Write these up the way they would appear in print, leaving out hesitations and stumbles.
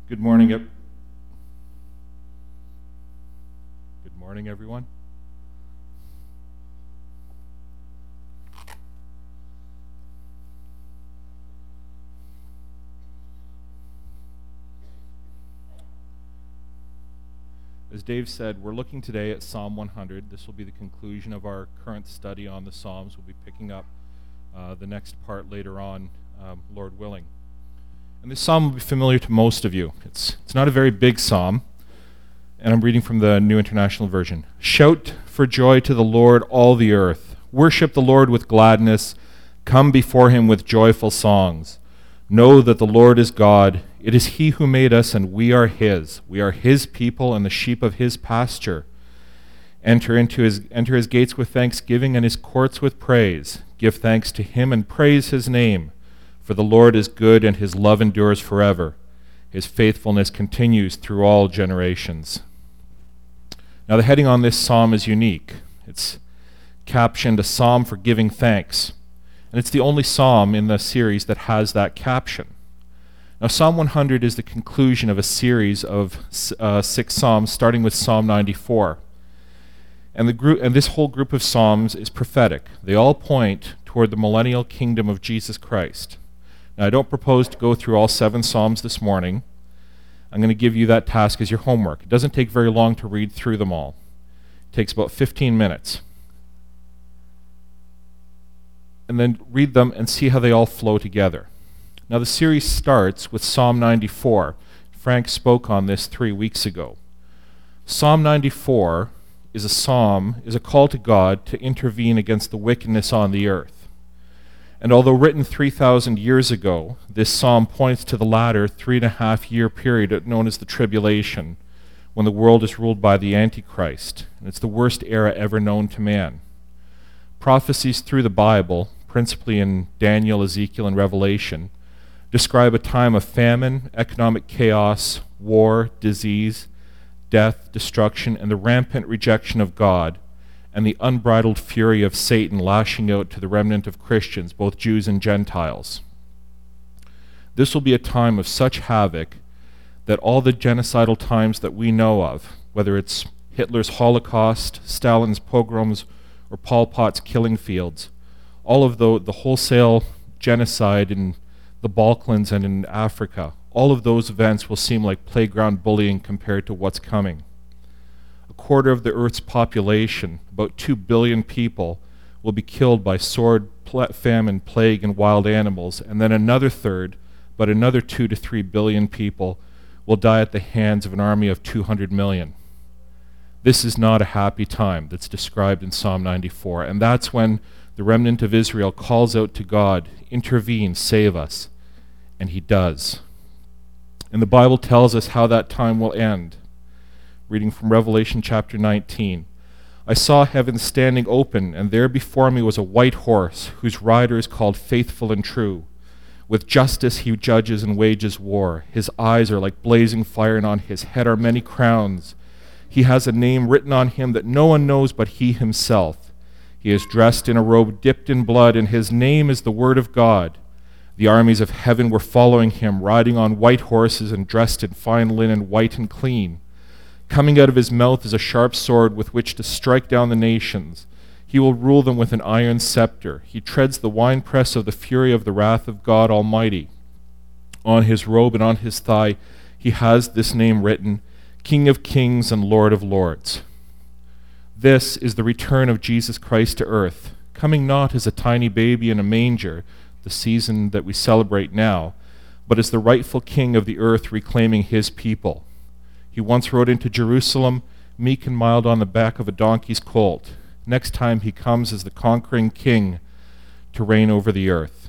Good morning, Good morning, everyone. As Dave said, we're looking today at Psalm 100. This will be the conclusion of our current study on the Psalms. We'll be picking up the next part later on, Lord willing. And this psalm will be familiar to most of you. It's not a very big psalm, and I'm reading from the New International Version. Shout for joy to the Lord, all the earth. Worship the Lord with gladness. Come before him with joyful songs. Know that the Lord is God. It is he who made us, and we are his. We are his people and the sheep of his pasture. Enter his gates with thanksgiving and his courts with praise. Give thanks to him and praise his name. For the Lord is good, and his love endures forever. His faithfulness continues through all generations. Now, the heading on this psalm is unique. It's captioned, A Psalm for Giving Thanks. And it's the only psalm in the series that has that caption. Now, Psalm 100 is the conclusion of a series of 6 psalms, starting with Psalm 94. And this whole group of psalms is prophetic. They all point toward the millennial kingdom of Jesus Christ. Now, I don't propose to go through all 7 psalms this morning. I'm going to give you that task as your homework. It doesn't take very long to read through them all. It takes about 15 minutes. And then read them and see how they all flow together. Now, the series starts with Psalm 94. Frank spoke on this 3 weeks ago. Psalm 94 is a call to God to intervene against the wickedness on the earth. And although written 3,000 years ago, this psalm points to the latter 3.5-year period known as the tribulation, when the world is ruled by the Antichrist. And it's the worst era ever known to man. Prophecies through the Bible, principally in Daniel, Ezekiel, and Revelation, describe a time of famine, economic chaos, war, disease, death, destruction, and the rampant rejection of God, and the unbridled fury of Satan lashing out to the remnant of Christians, both Jews and Gentiles. This will be a time of such havoc that all the genocidal times that we know of, whether it's Hitler's Holocaust, Stalin's pogroms, or Pol Pot's killing fields, all of the wholesale genocide in the Balkans and in Africa, all of those events will seem like playground bullying compared to what's coming. A quarter of the Earth's population, about 2 billion people, will be killed by sword, famine, plague, and wild animals, and then another third, but another 2 to 3 billion people, will die at the hands of an army of 200 million. This is not a happy time that's described in Psalm 94, and that's when the remnant of Israel calls out to God, intervene, save us, and he does. And the Bible tells us how that time will end. Reading from Revelation chapter 19. I saw heaven standing open, and there before me was a white horse, whose rider is called Faithful and True. With justice he judges and wages war. His eyes are like blazing fire, and on his head are many crowns. He has a name written on him that no one knows but he himself. He is dressed in a robe dipped in blood, and his name is the Word of God. The armies of heaven were following him, riding on white horses and dressed in fine linen, white and clean. Coming out of his mouth is a sharp sword with which to strike down the nations. He will rule them with an iron scepter. He treads the winepress of the fury of the wrath of God Almighty. On his robe and on his thigh he has this name written, King of Kings and Lord of Lords. This is the return of Jesus Christ to earth, coming not as a tiny baby in a manger, the season that we celebrate now, but as the rightful king of the earth reclaiming his people. He once rode into Jerusalem, meek and mild on the back of a donkey's colt. Next time he comes as the conquering king to reign over the earth.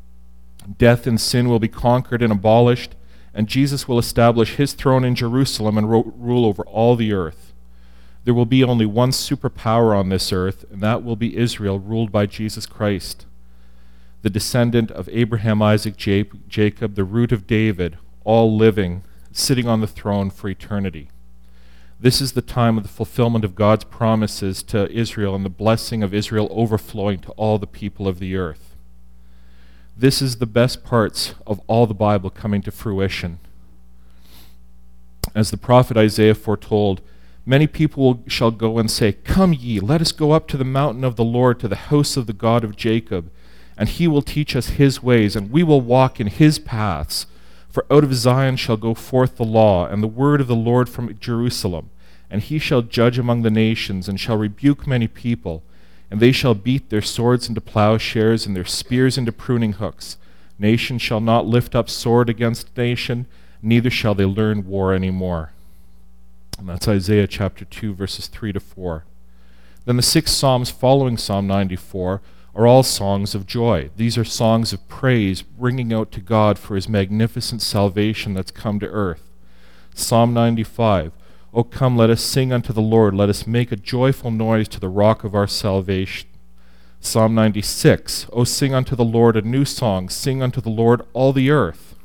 Death and sin will be conquered and abolished, and Jesus will establish his throne in Jerusalem and rule over all the earth. There will be only one superpower on this earth, and that will be Israel, ruled by Jesus Christ, the descendant of Abraham, Isaac, Jacob, the root of David, all living, sitting on the throne for eternity. This is the time of the fulfillment of God's promises to Israel and the blessing of Israel overflowing to all the people of the earth. This is the best parts of all the Bible coming to fruition. As the prophet Isaiah foretold, many people shall go and say, "Come ye, let us go up to the mountain of the Lord, to the house of the God of Jacob, and he will teach us his ways, and we will walk in his paths. For out of Zion shall go forth the law, and the word of the Lord from Jerusalem. And he shall judge among the nations, and shall rebuke many people. And they shall beat their swords into plowshares, and their spears into pruning hooks. Nation shall not lift up sword against nation, neither shall they learn war any more." And that's Isaiah chapter 2, verses 3 to 4. Then the 6 psalms following Psalm 94 are all songs of joy. These are songs of praise, ringing out to God for his magnificent salvation that's come to earth. Psalm 95, "O come, let us sing unto the Lord, let us make a joyful noise to the rock of our salvation." Psalm 96, "O sing unto the Lord a new song, sing unto the Lord all the earth."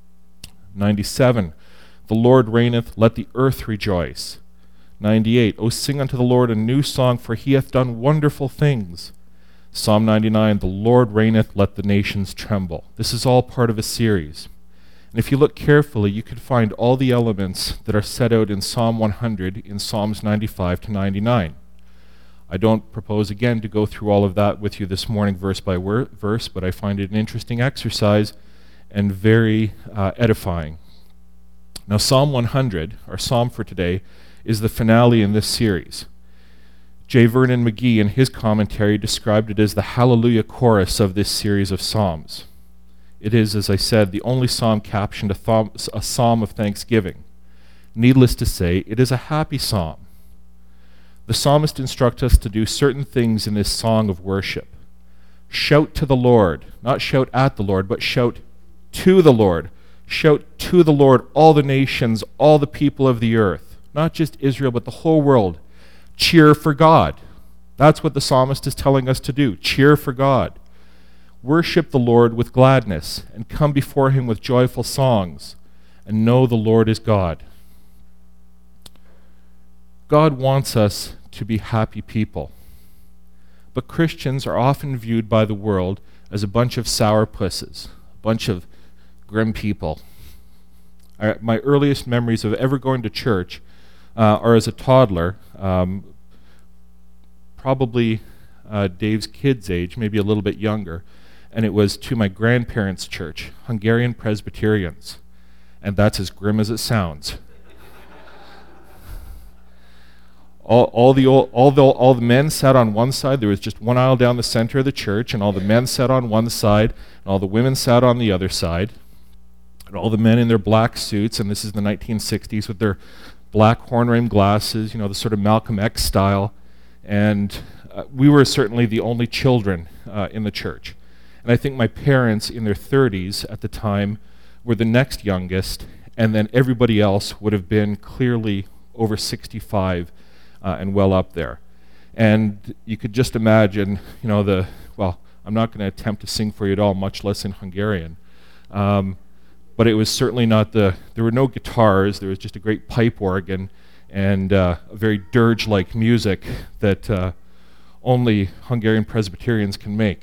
97, "The Lord reigneth, let the earth rejoice." 98, "O sing unto the Lord a new song, for he hath done wonderful things." Psalm 99, "The Lord reigneth, let the nations tremble." This is all part of a series. And if you look carefully, you can find all the elements that are set out in Psalm 100 in Psalms 95 to 99. I don't propose again to go through all of that with you this morning verse by verse, but I find it an interesting exercise and very edifying. Now Psalm 100, our psalm for today, is the finale in this series. J. Vernon McGee, in his commentary, described it as the Hallelujah chorus of this series of psalms. It is, as I said, the only psalm captioned a psalm of thanksgiving. Needless to say, it is a happy psalm. The psalmist instructs us to do certain things in this song of worship. Shout to the Lord, not shout at the Lord, but shout to the Lord. Shout to the Lord, all the nations, all the people of the earth, not just Israel, but the whole world. Cheer for God. That's what the psalmist is telling us to do. Cheer for God. Worship the Lord with gladness, and come before him with joyful songs, and know the Lord is God. God wants us to be happy people. But Christians are often viewed by the world as a bunch of sourpusses, a bunch of grim people. My earliest memories of ever going to church are as a toddler, probably Dave's kid's age, maybe a little bit younger, and it was to my grandparents' church, Hungarian Presbyterians, and that's as grim as it sounds. All the men sat on one side. There was just one aisle down the center of the church, and all the men sat on one side, and all the women sat on the other side. And all the men in their black suits, and this is the 1960s, with their black horn-rimmed glasses, the sort of Malcolm X style. And we were certainly the only children in the church. And I think my parents, in their 30s at the time, were the next youngest, and then everybody else would have been clearly over 65 and well up there. And you could just imagine, I'm not going to attempt to sing for you at all, much less in Hungarian. But it was certainly not there were no guitars, there was just a great pipe organ and a very dirge-like music that only Hungarian Presbyterians can make.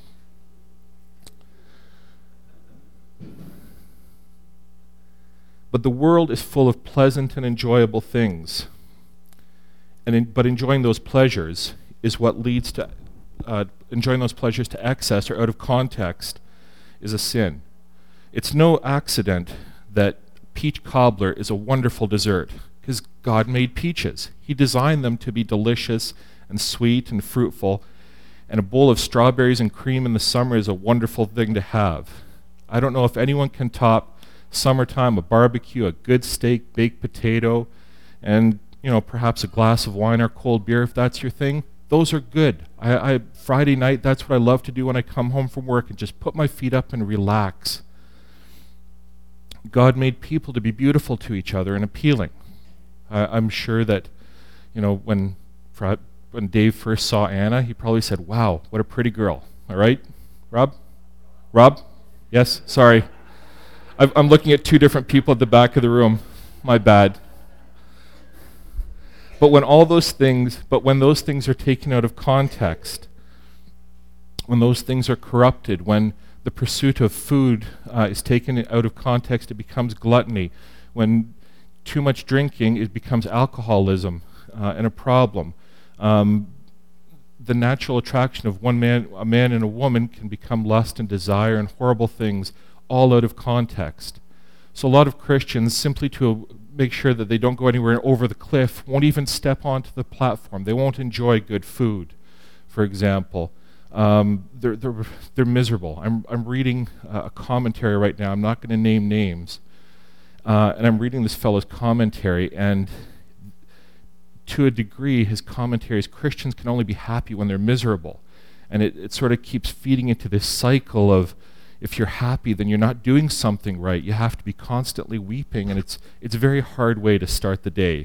But the world is full of pleasant and enjoyable things. But enjoying those pleasures is what leads to enjoying those pleasures to excess or out of context is a sin. It's no accident that peach cobbler is a wonderful dessert, because God made peaches. He designed them to be delicious and sweet and fruitful, and a bowl of strawberries and cream in the summer is a wonderful thing to have. I don't know if anyone can top summertime, a barbecue, a good steak, baked potato, and perhaps a glass of wine or cold beer if that's your thing. Those are good. Friday night, that's what I love to do when I come home from work, and just put my feet up and relax. God made people to be beautiful to each other and appealing. I'm sure that, when Dave first saw Anna, he probably said, "Wow, what a pretty girl." All right, Rob? Rob? Yes, sorry. I'm looking at two different people at the back of the room. My bad. But when those things are taken out of context, when those things are corrupted, when the pursuit of food is taken out of context, it becomes gluttony. When too much drinking, it becomes alcoholism and a problem. The natural attraction of a man and a woman can become lust and desire and horrible things, all out of context. So a lot of Christians, simply to make sure that they don't go anywhere over the cliff, won't even step onto the platform. They won't enjoy good food, for example. They're miserable. I'm reading a commentary right now. I'm not going to name names. And I'm reading this fellow's commentary, and to a degree, his commentary is Christians can only be happy when they're miserable. And it sort of keeps feeding into this cycle of, if you're happy, then you're not doing something right. You have to be constantly weeping, and it's a very hard way to start the day.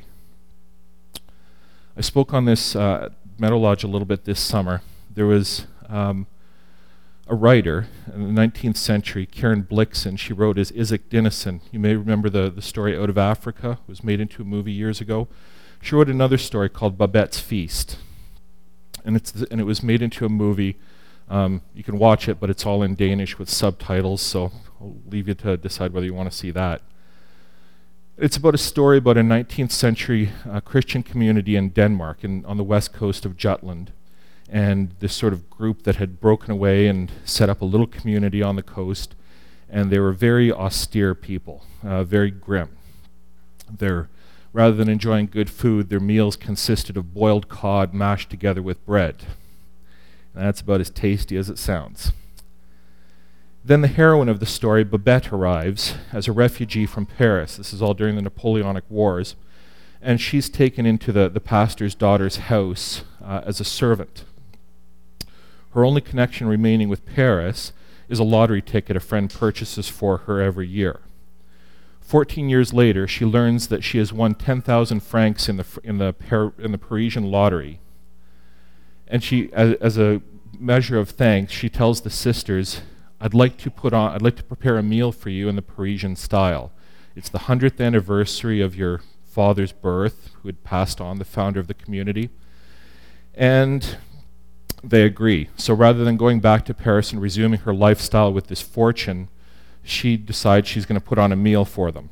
I spoke on this Meadow Lodge a little bit this summer. There was a writer in the 19th century, Karen Blixen. She wrote as Isaac Dinesen. You may remember the story Out of Africa. It was made into a movie years ago. She wrote another story called Babette's Feast, and it was made into a movie. You can watch it, but it's all in Danish with subtitles, so I'll leave you to decide whether you want to see that. It's about a story about a 19th century Christian community in Denmark, on the west coast of Jutland, and this sort of group that had broken away and set up a little community on the coast, and they were very austere people, very grim. Rather than enjoying good food, their meals consisted of boiled cod mashed together with bread. And that's about as tasty as it sounds. Then the heroine of the story, Babette, arrives as a refugee from Paris. This is all during the Napoleonic Wars. And she's taken into the pastor's daughter's house as a servant. Her only connection remaining with Paris is a lottery ticket a friend purchases for her every year. 14 years later, she learns that she has won 10,000 francs in the Parisian lottery. And she, as a measure of thanks, she tells the sisters, I'd like to prepare a meal for you in the Parisian style. It's the 100th anniversary of your father's birth, who had passed on, the founder of the community. And they agree. So rather than going back to Paris and resuming her lifestyle with this fortune, she decides she's going to put on a meal for them.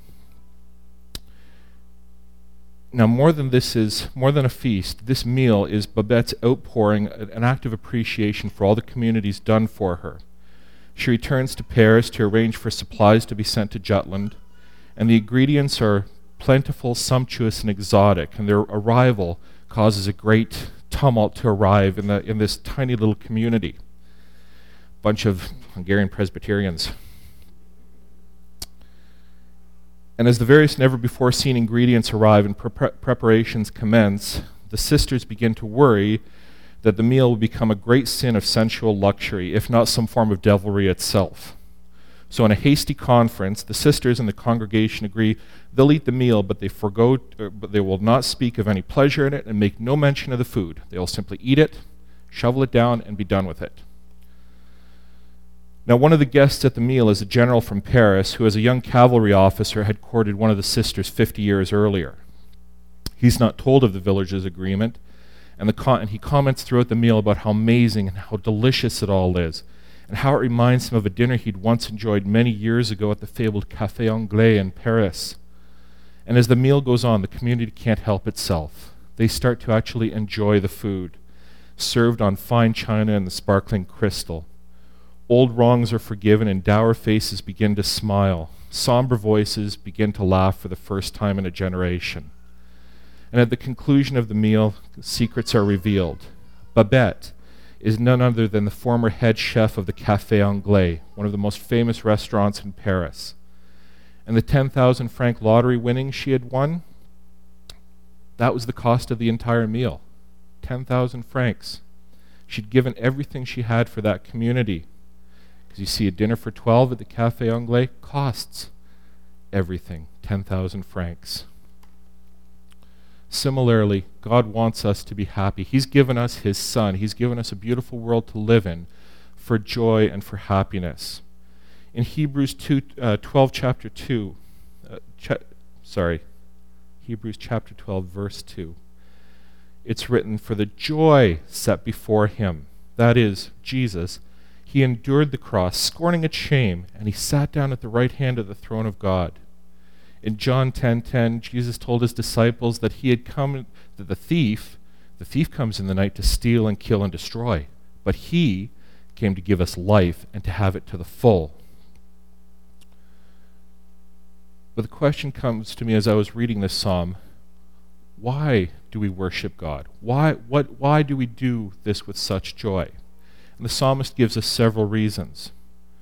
Now, more than a feast, this meal is Babette's outpouring, an act of appreciation for all the community's done for her. She returns to Paris to arrange for supplies to be sent to Jutland, and the ingredients are plentiful, sumptuous, and exotic, and their arrival causes a great tumult to arrive in this tiny little community. Bunch of Hungarian Presbyterians. And as the various never-before-seen ingredients arrive and preparations commence, the sisters begin to worry that the meal will become a great sin of sensual luxury, if not some form of devilry itself. So in a hasty conference, the sisters and the congregation agree they'll eat the meal, but they will not speak of any pleasure in it and make no mention of the food. They will simply eat it, shovel it down, and be done with it. Now, one of the guests at the meal is a general from Paris who, as a young cavalry officer, had courted one of the sisters 50 years earlier. He's not told of the villagers' agreement, and he comments throughout the meal about how amazing and how delicious it all is, and how it reminds him of a dinner he'd once enjoyed many years ago at the fabled Café Anglais in Paris. And as the meal goes on, the community can't help itself. They start to actually enjoy the food, served on fine china and the sparkling crystal. Old wrongs are forgiven and dour faces begin to smile. Somber voices begin to laugh for the first time in a generation. And at the conclusion of the meal, secrets are revealed. Babette is none other than the former head chef of the Café Anglais, one of the most famous restaurants in Paris. And the 10,000 franc lottery winnings she had won, that was the cost of the entire meal. 10,000 francs. She'd given everything she had for that community. Because you see, a dinner for 12 at the Café Anglais costs everything, 10,000 francs. Similarly, God wants us to be happy. He's given us His Son. He's given us a beautiful world to live in for joy and for happiness. In Hebrews 12, chapter 2, Hebrews chapter 12, verse 2, it's written, "For the joy set before Him," that is, Jesus, He endured the cross, scorning its shame, and He sat down at the right hand of the throne of God. In John 10:10, Jesus told his disciples that that the thief comes in the night to steal and kill and destroy, but he came to give us life and to have it to the full. But the question comes to me as I was reading this psalm, why do we worship God? Why do we do this with such joy? And the psalmist gives us several reasons.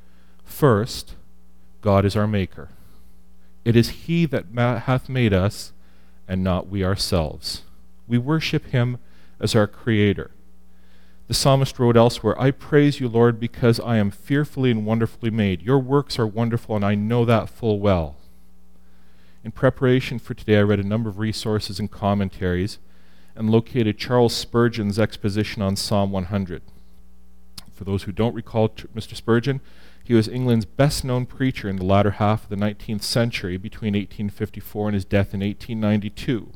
First, God is our maker. It is he that hath made us, and not we ourselves. We worship him as our creator. The psalmist wrote elsewhere, I praise you, Lord, because I am fearfully and wonderfully made. Your works are wonderful, and I know that full well. In preparation for today, I read a number of resources and commentaries and located Charles Spurgeon's exposition on Psalm 100. For those who don't recall Mr. Spurgeon, he was England's best-known preacher in the latter half of the 19th century between 1854 and his death in 1892.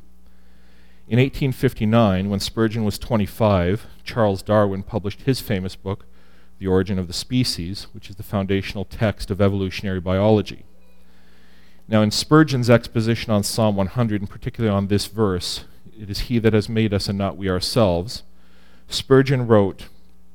In 1859, when Spurgeon was 25, Charles Darwin published his famous book, The Origin of the Species, which is the foundational text of evolutionary biology. Now, in Spurgeon's exposition on Psalm 100, and particularly on this verse, it is he that has made us and not we ourselves, Spurgeon wrote,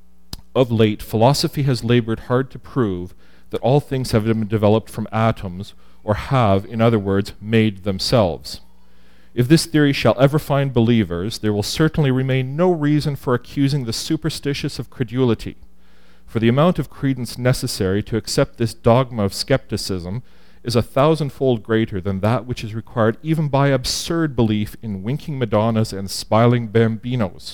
of late, philosophy has labored hard to prove that all things have been developed from atoms, or have, in other words, made themselves. If this theory shall ever find believers, there will certainly remain no reason for accusing the superstitious of credulity, for the amount of credence necessary to accept this dogma of skepticism is 1,000-fold greater than that which is required even by absurd belief in winking Madonnas and smiling bambinos.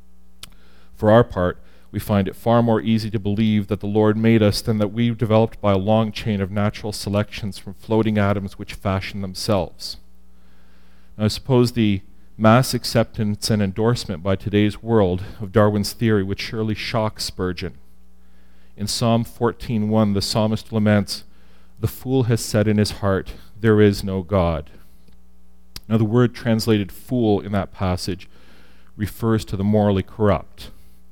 For our part, we find it far more easy to believe that the Lord made us than that we developed by a long chain of natural selections from floating atoms which fashion themselves. Now, I suppose the mass acceptance and endorsement by today's world of Darwin's theory would surely shock Spurgeon. In Psalm 14:1, the psalmist laments, "The fool has said in his heart, there is no God." Now, the word translated fool in that passage refers to the morally corrupt,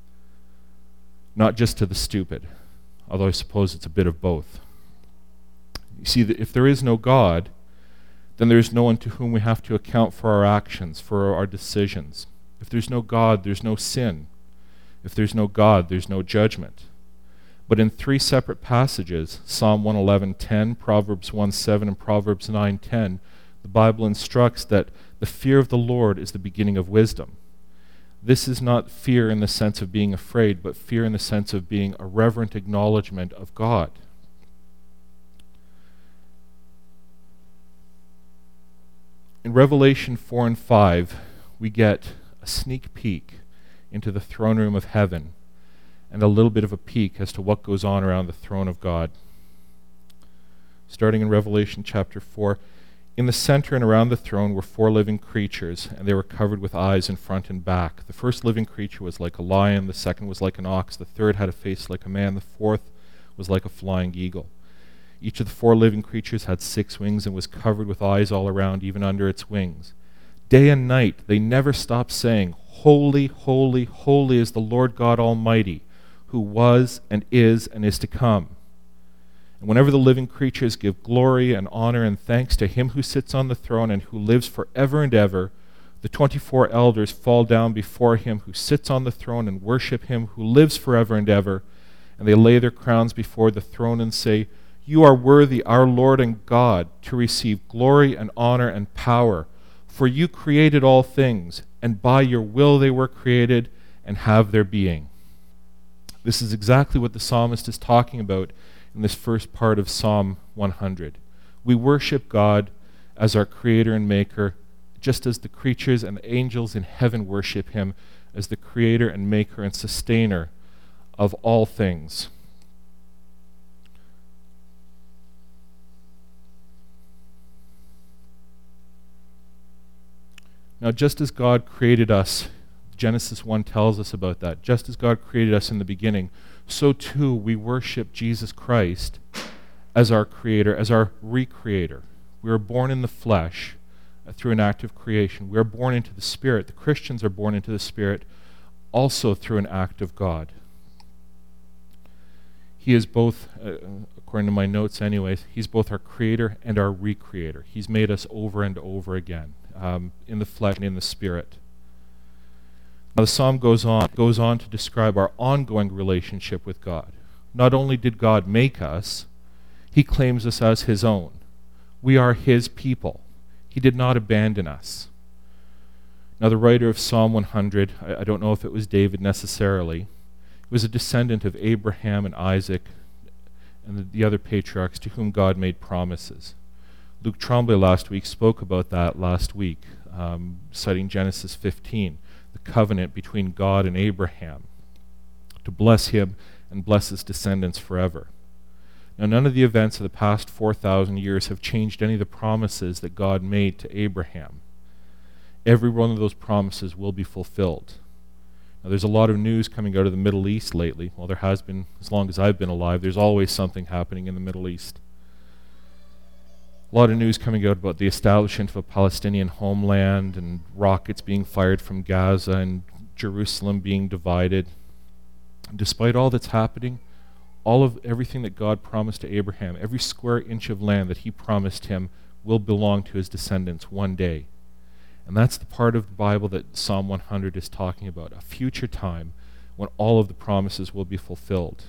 not just to the stupid, although I suppose it's a bit of both. You see, that if there is no God, then there is no one to whom we have to account for our actions, for our decisions. If there's no God, there's no sin. If there's no God, there's no judgment. But in three separate passages, Psalm 111:10, Proverbs 1:7, and Proverbs 9:10, the Bible instructs that the fear of the Lord is the beginning of wisdom. This is not fear in the sense of being afraid, but fear in the sense of being a reverent acknowledgement of God. In Revelation 4 and 5, we get a sneak peek into the throne room of heaven and a little bit of a peek as to what goes on around the throne of God. Starting in Revelation chapter 4, in the center and around the throne were 4 living creatures, and they were covered with eyes in front and back. The first living creature was like a lion, the second was like an ox, the third had a face like a man, the fourth was like a flying eagle. Each of the 4 living creatures had 6 wings and was covered with eyes all around, even under its wings. Day and night they never stopped saying, "Holy, holy, holy is the Lord God Almighty, who was and is to come." And whenever the living creatures give glory and honor and thanks to him who sits on the throne and who lives forever and ever, the 24 elders fall down before him who sits on the throne and worship him who lives forever and ever, and they lay their crowns before the throne and say, "You are worthy, our Lord and God, to receive glory and honor and power, for you created all things, and by your will they were created and have their being." This is exactly what the psalmist is talking about in this first part of Psalm 100. We worship God as our creator and maker, just as the creatures and the angels in heaven worship him as the creator and maker and sustainer of all things. Now, just as God created us, Genesis 1 tells us about that, just as God created us in the beginning, so too we worship Jesus Christ as our creator, as our recreator. We are born in the flesh through an act of creation. We are born into the Spirit. The Christians are born into the Spirit also through an act of God. He is both, according to my notes anyways, he's both our creator and our recreator. He's made us over and over again, in the flesh and in the spirit. Now the psalm goes on to describe our ongoing relationship with God. Not only did God make us, he claims us as his own. We are his people. He did not abandon us. Now the writer of Psalm 100, I don't know if it was David necessarily, was a descendant of Abraham and Isaac and the other patriarchs to whom God made promises. Luc Tremblay last week spoke about that citing Genesis 15, the covenant between God and Abraham to bless him and bless his descendants forever. Now, none of the events of the past 4,000 years have changed any of the promises that God made to Abraham. Every one of those promises will be fulfilled. Now, there's a lot of news coming out of the Middle East lately. Well, there has been, as long as I've been alive. There's always something happening in the Middle East. A lot of news coming out about the establishment of a Palestinian homeland and rockets being fired from Gaza and Jerusalem being divided. Despite all that's happening, all of everything that God promised to Abraham, every square inch of land that he promised him will belong to his descendants one day. And that's the part of the Bible that Psalm 100 is talking about, a future time when all of the promises will be fulfilled.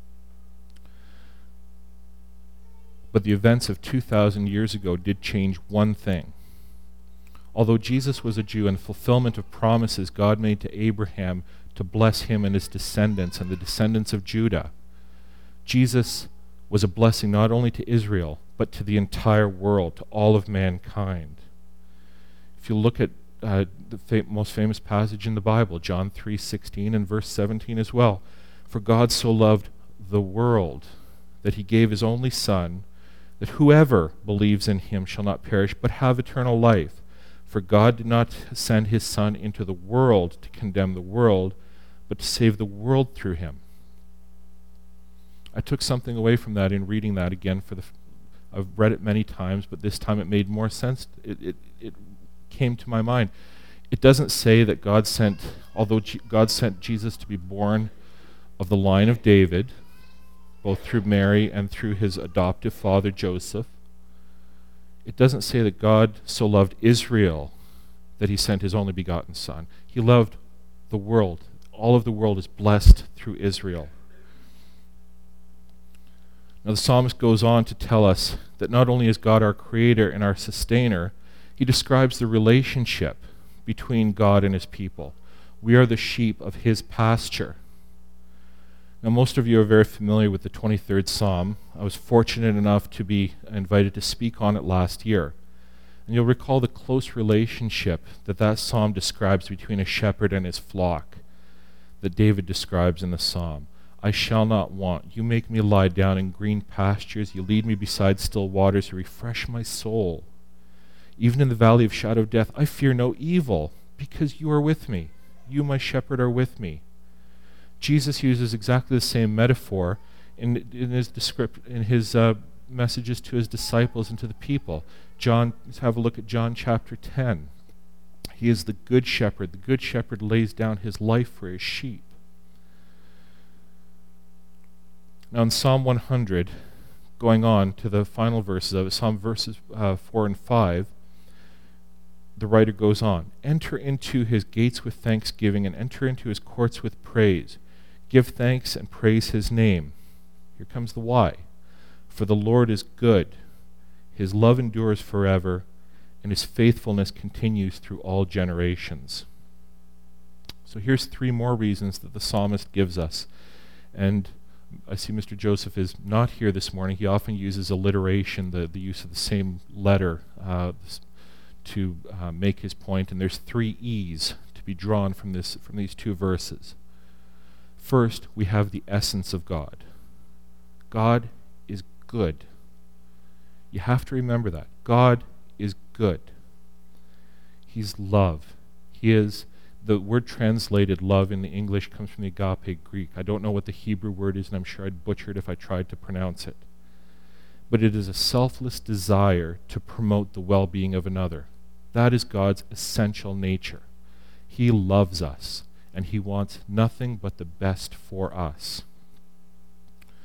But the events of 2,000 years ago did change one thing. Although Jesus was a Jew and the fulfillment of promises God made to Abraham to bless him and his descendants and the descendants of Judah, Jesus was a blessing not only to Israel, but to the entire world, to all of mankind. If you look at the most famous passage in the Bible, John 3:16 and verse 17 as well, for God so loved the world that he gave his only Son, that whoever believes in him shall not perish, but have eternal life. For God did not send his Son into the world to condemn the world, but to save the world through him. I took something away from that in reading that again. I've read it many times, but this time it made more sense. It came to my mind. It doesn't say that God sent Jesus to be born of the line of David, both through Mary and through his adoptive father Joseph. It doesn't say that God so loved Israel that he sent his only begotten Son. He loved the world. All of the world is blessed through Israel. Now the psalmist goes on to tell us that not only is God our creator and our sustainer, he describes the relationship between God and his people. We are the sheep of his pasture. Now most of you are very familiar with the 23rd Psalm. I was fortunate enough to be invited to speak on it last year. And you'll recall the close relationship that psalm describes between a shepherd and his flock that David describes in the psalm. I shall not want. You make me lie down in green pastures. You lead me beside still waters. You refresh my soul. Even in the valley of shadow of death, I fear no evil, because you are with me. You, my shepherd, are with me. Jesus uses exactly the same metaphor in his messages to his disciples and to the people. Let's have a look at John chapter 10. He is the good shepherd. The good shepherd lays down his life for his sheep. Now in Psalm 100, going on to the final verses of it, verses 4 and 5, the writer goes on, enter into his gates with thanksgiving and enter into his courts with praise. Give thanks and praise his name. Here comes the why. For the Lord is good. His love endures forever, and his faithfulness continues through all generations. So here's 3 more reasons that the psalmist gives us. And I see Mr. Joseph is not here this morning. He often uses alliteration, the use of the same letter to make his point. And there's 3 E's to be drawn from these 2 verses. First, we have the essence of God. God is good. You have to remember that. God is good. He's love. The word translated love in the English comes from the agape Greek. I don't know what the Hebrew word is, and I'm sure I'd butcher it if I tried to pronounce it. But it is a selfless desire to promote the well-being of another. That is God's essential nature. He loves us, and he wants nothing but the best for us.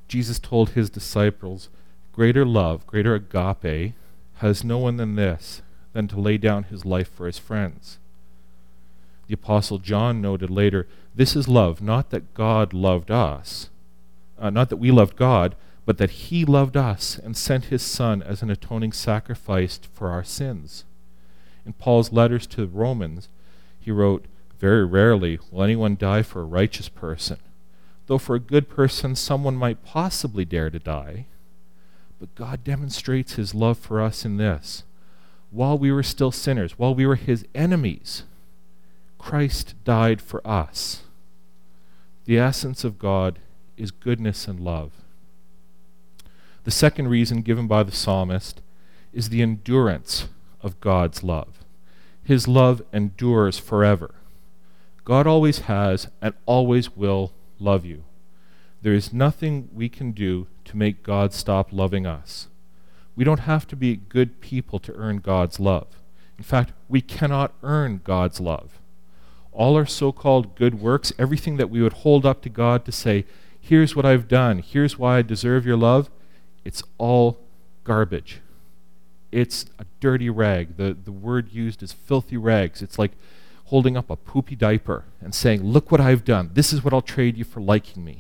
Jesus told his disciples, greater love, greater agape, has no one than this, than to lay down his life for his friends. The Apostle John noted later, this is love, not that God loved us, not that we loved God, but that he loved us and sent his Son as an atoning sacrifice for our sins. In Paul's letters to the Romans, he wrote, very rarely will anyone die for a righteous person, though for a good person someone might possibly dare to die. But God demonstrates his love for us in this. While we were still sinners, while we were his enemies, Christ died for us. The essence of God is goodness and love. The second reason given by the psalmist is the endurance of God's love. His love endures forever. God always has and always will love you. There is nothing we can do to make God stop loving us. We don't have to be good people to earn God's love. In fact, we cannot earn God's love. All our so-called good works, everything that we would hold up to God to say, here's what I've done, here's why I deserve your love, it's all garbage. It's a dirty rag. The word used is filthy rags. It's like holding up a poopy diaper and saying, look what I've done. This is what I'll trade you for liking me.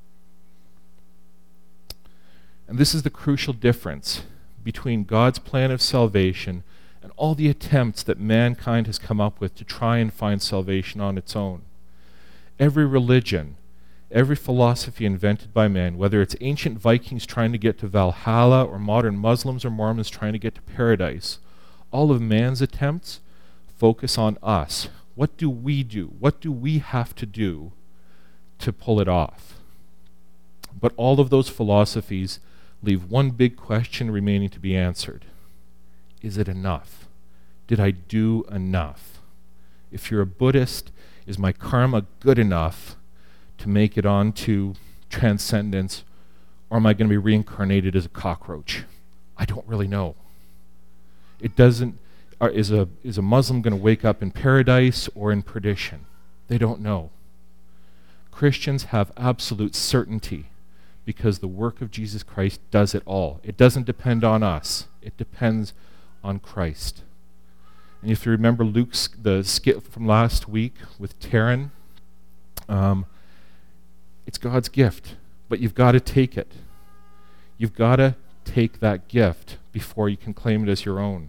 And this is the crucial difference between God's plan of salvation and all the attempts that mankind has come up with to try and find salvation on its own. Every religion, every philosophy invented by man, whether it's ancient Vikings trying to get to Valhalla or modern Muslims or Mormons trying to get to paradise, all of man's attempts focus on us. What do we do? What do we have to do to pull it off? But all of those philosophies leave one big question remaining to be answered. Is it enough? Did I do enough? If you're a Buddhist, is my karma good enough to make it on to transcendence, or am I going to be reincarnated as a cockroach? I don't really know. It doesn't. Is a Muslim going to wake up in paradise or in perdition? They don't know. Christians have absolute certainty because the work of Jesus Christ does it all. It doesn't depend on us. It depends on Christ. And if you remember the skit from last week with Taryn, it's God's gift, but you've got to take it. You've got to take that gift before you can claim it as your own.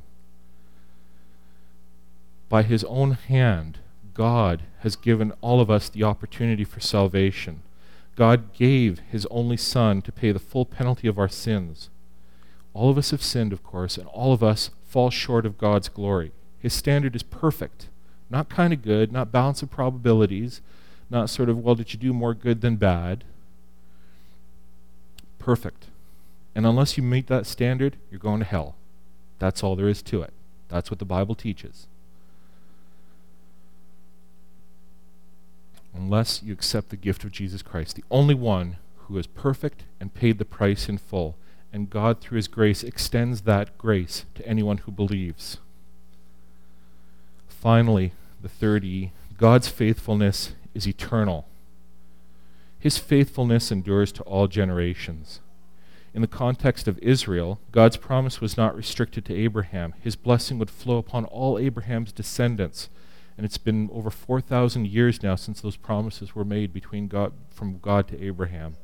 By his own hand, God has given all of us the opportunity for salvation. God gave his only Son to pay the full penalty of our sins. All of us have sinned, of course, and all of us fall short of God's glory. His standard is perfect, not kind of good, not balance of probabilities, not sort of, well, did you do more good than bad? Perfect. And unless you meet that standard, you're going to hell. That's all there is to it. That's what the Bible teaches. Unless you accept the gift of Jesus Christ, the only one who is perfect and paid the price in full, and God through his grace extends that grace to anyone who believes. Finally, the third E, God's faithfulness is eternal. His faithfulness endures to all generations. In the context of Israel, God's promise was not restricted to Abraham. His blessing would flow upon all Abraham's descendants. And it's been over 4,000 years now since those promises were made from God to Abraham.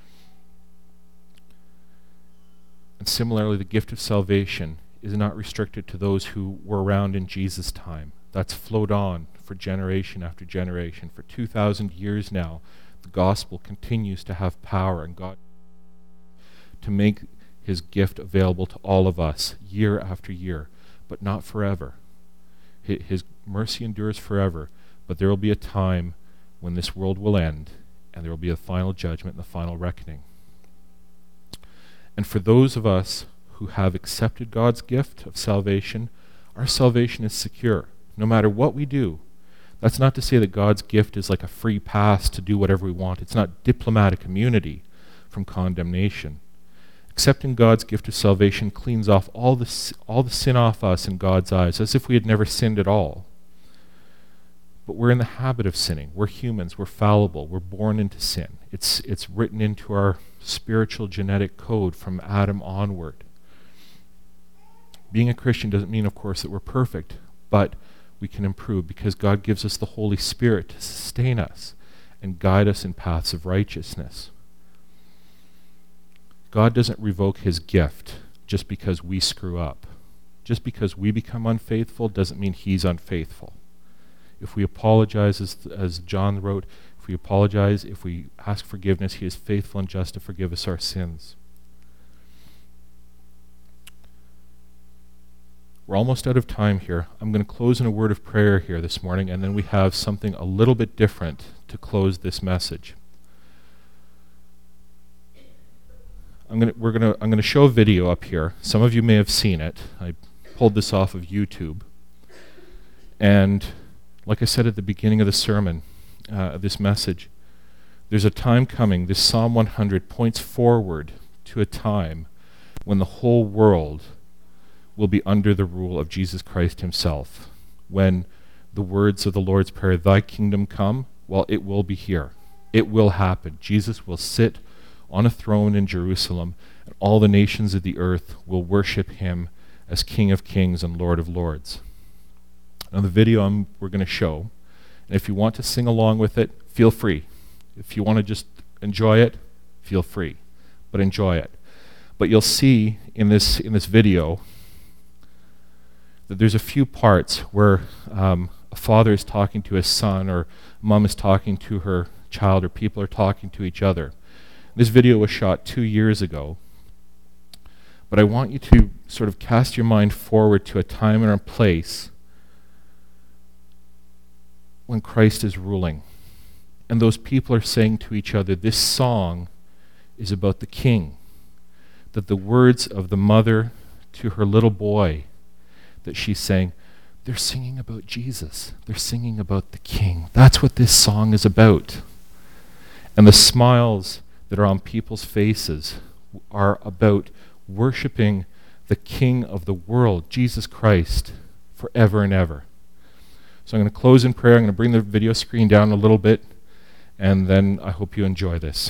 And similarly, the gift of salvation is not restricted to those who were around in Jesus' time. That's flowed on for generation after generation. For 2,000 years now, the gospel continues to have power, and God to make his gift available to all of us year after year, but not forever. His mercy endures forever, but there will be a time when this world will end, and there will be a final judgment and a final reckoning. And for those of us who have accepted God's gift of salvation, our salvation is secure, no matter what we do. That's not to say that God's gift is like a free pass to do whatever we want. It's not diplomatic immunity from condemnation. Accepting God's gift of salvation cleans off all the sin off us in God's eyes, as if we had never sinned at all. But we're in the habit of sinning. We're humans. We're fallible. We're born into sin. It's written into our spiritual genetic code from Adam onward. Being a Christian doesn't mean, of course, that we're perfect, but we can improve because God gives us the Holy Spirit to sustain us and guide us in paths of righteousness. God doesn't revoke his gift just because we screw up. Just because we become unfaithful doesn't mean he's unfaithful. If we apologize, as John wrote, if we apologize, if we ask forgiveness, he is faithful and just to forgive us our sins. We're almost out of time here. I'm going to close in a word of prayer here this morning, and then we have something a little bit different to close this message. I'm going to show a video up here. Some of you may have seen it. I pulled this off of YouTube. And like I said at the beginning of the sermon, this message, there's a time coming. This Psalm 100 points forward to a time when the whole world will be under the rule of Jesus Christ himself. When the words of the Lord's Prayer, thy kingdom come, well, it will be here. It will happen. Jesus will sit on a throne in Jerusalem, and all the nations of the earth will worship him as King of Kings and Lord of Lords. Now the video we're going to show, and if you want to sing along with it, feel free. If you want to just enjoy it, feel free, but enjoy it. But you'll see in this video that there's a few parts where a father is talking to his son, or mom is talking to her child, or people are talking to each other. This video was shot 2 years ago, but I want you to sort of cast your mind forward to a time and a place when Christ is ruling. And those people are saying to each other, this song is about the king. That the words of the mother to her little boy that she's saying, they're singing about Jesus. They're singing about the king. That's what this song is about. And the smiles that are on people's faces are about worshiping the King of the world, Jesus Christ, forever and ever. So I'm going to close in prayer. I'm going to bring the video screen down a little bit, and then I hope you enjoy this.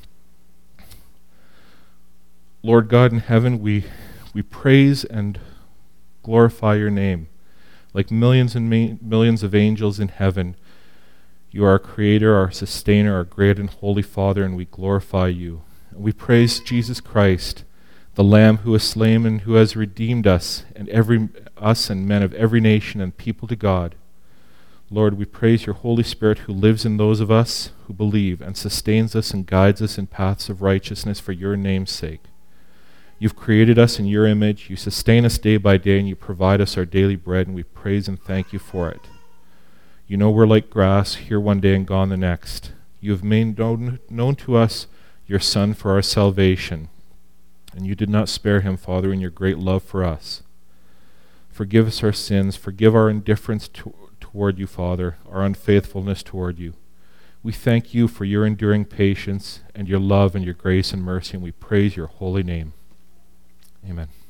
Lord God in heaven, we praise and glorify your name. Like millions and millions of angels in heaven, you are our creator, our sustainer, our great and holy Father, and we glorify you. And we praise Jesus Christ, the Lamb who was slain and who has redeemed us and us and men of every nation and people to God. Lord, we praise your Holy Spirit who lives in those of us who believe and sustains us and guides us in paths of righteousness for your name's sake. You've created us in your image, you sustain us day by day, and you provide us our daily bread, and we praise and thank you for it. You know we're like grass, here one day and gone the next. You have made known to us your Son for our salvation, and you did not spare him, Father, in your great love for us. Forgive us our sins, forgive our indifference toward you, Father, our unfaithfulness toward you. We thank you for your enduring patience and your love and your grace and mercy, and we praise your holy name. Amen.